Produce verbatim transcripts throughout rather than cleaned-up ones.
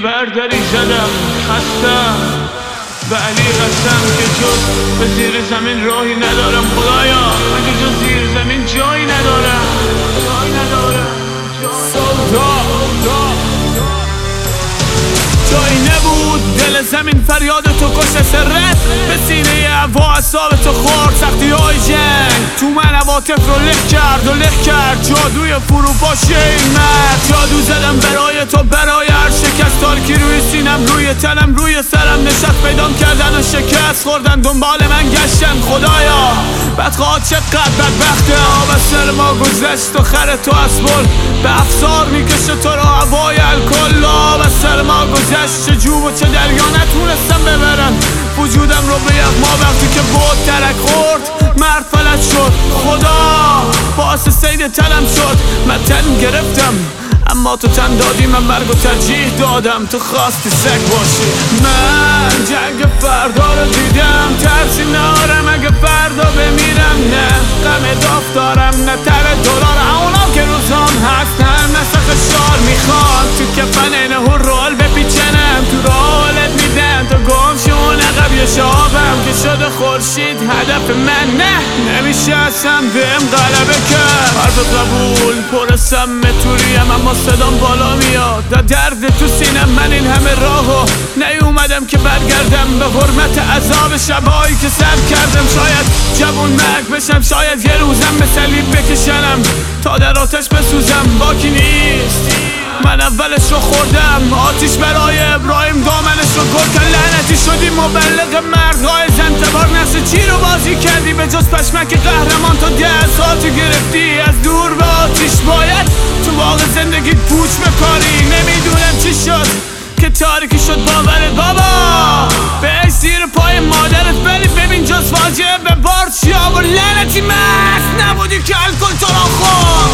برداری زدم خستم به علی قسم که جز به زیر زمین راهی ندارم خدایا مگه جز زیر زمین جایی ندارم جایی ندارم جایی نبود دل زمین فریاد تو کش سرت به سینه هوا اعصاب تو خورد سختی های جنگ تو من عواطف رو لخ کرد و لخ کرد جادوی فروپاشی این مرد جادو زدم برای تو برای هر شکست تارکی روی سینم روی تنم روی سرم نشست پیدام کردن و شکست خوردن دنبال من گشتن خدایا بدخواه چقدر بدبخته آب از سر ما گذشت و خر تو اسبل به افسار میکشه تو رو هوای الکل آب از سر ما گذشت چه جوب و چه دریا نتونستم ببرن وجودم رو به یغما وقتی که بود ترک خورد مرد فلج شد خدا باعث سید تنم شد من تن گرفتم اما تو تن دادی من مرگ و ترجیح دادم تو خواستی سگ باشی من جنگ فردا رو دیدم ترسی نارم اگه فردا بمیرم نه غم داف دارم نه تل دلار اونام که روزام هستن نسخ شار میخوان تو کفن اینه هر رول بپیچنم تو رولت میدن تو گم شون عقب یه شابم که شده خورشید هدف من نه نمیشه اصلا بهم غلبه کرد حرف قبول پر سمتوریم اما صدام بالا میاد دا درد تو سینم من این همه راهو نیومدم که برگردم به حرمت عذاب شبایی که سر کردم شاید جوون مرگ بشم شاید یه روزم به صلیب بکشنم تا در آتش بسوزم باکی نیست من اولش رو خوردم آتیش برای ابراهیم دامنش رو گل کن لعنتی شدی مبلغ مردهای زنتبار نسل چی رو بازی کردی به جز پشمک قهرمان تا ده سال تو گرفتی از دور به آتیش باید تو باغ زندگیت پوچ بکاری نمیدونم چی شد که تاریکی شد باورت بابا به زیر پای مادرت ولی ببین جز فاجعه به بار شیاب و لعنتی مست نبودی که الکل تو را خورد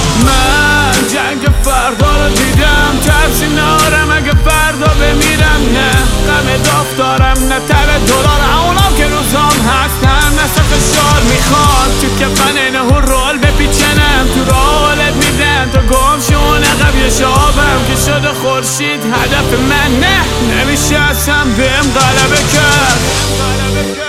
من جنگ فردا رو دیدم ترسی نارم اگه فردا بمیرم نه غم داف دارم نه تل دلار اونام که روزام هستن نسخ شار میخوان تو کفن اینه هر رول بپیچنم تو رولت میدن تو گم شون عقب یه شابم که شده خورشید هدف من نه نمیشه اصلا بهم غلبه کرد